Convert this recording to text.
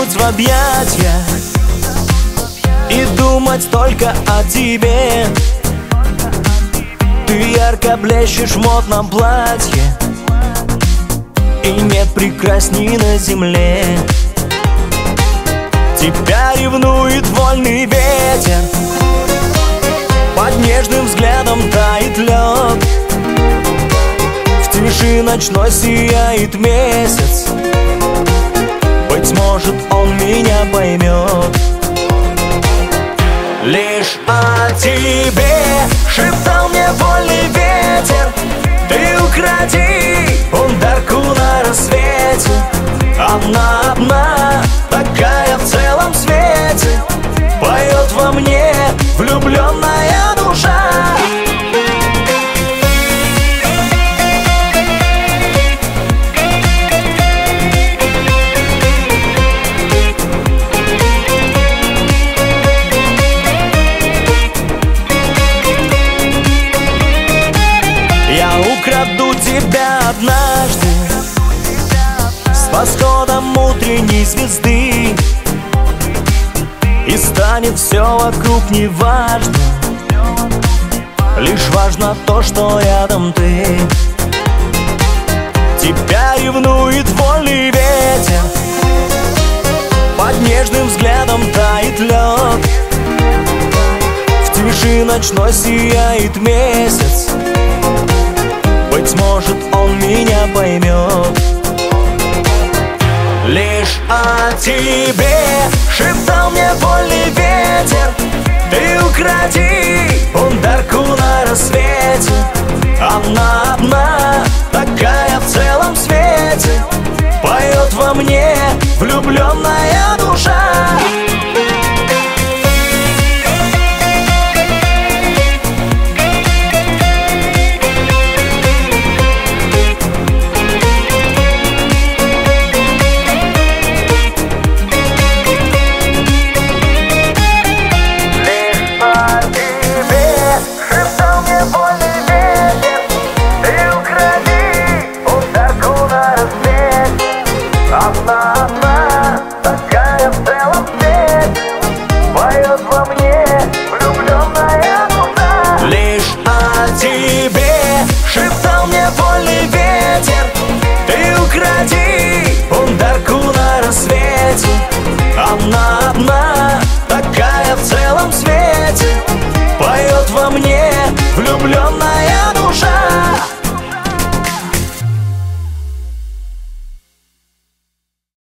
нырнуть в объятья и думать только о тебе. Ты ярко блещешь в модном платье, и нет прекрасней на земле. Тебя ревнует вольный ветер, под нежным взглядом тает лед. В тиши ночной сияет месяц, быть может, он меня поймет. Лишь о тебе шептал мне вольный ветер. Ты укради бунтарку на рассвете. Она одна, такая в целом свете, поет во мне влюбленная душа. Я украду тебя однажды с восходом утренней звезды, и станет все вокруг неважно, лишь важно то, что рядом ты. Тебя ревнует вольный ветер, под нежным взглядом тает лед. В тиши ночной сияет месяц, быть может, он меня поймет. Лишь о тебе шептал мне вольный ветер. Ты укради бунтарку на рассвете. Она одна, такая в целом свете, поет во мне влюбленная душа. Она, такая в целом свете, поет во мне влюбленная душа. Лишь о тебе шептал мне вольный ветер. Ты укради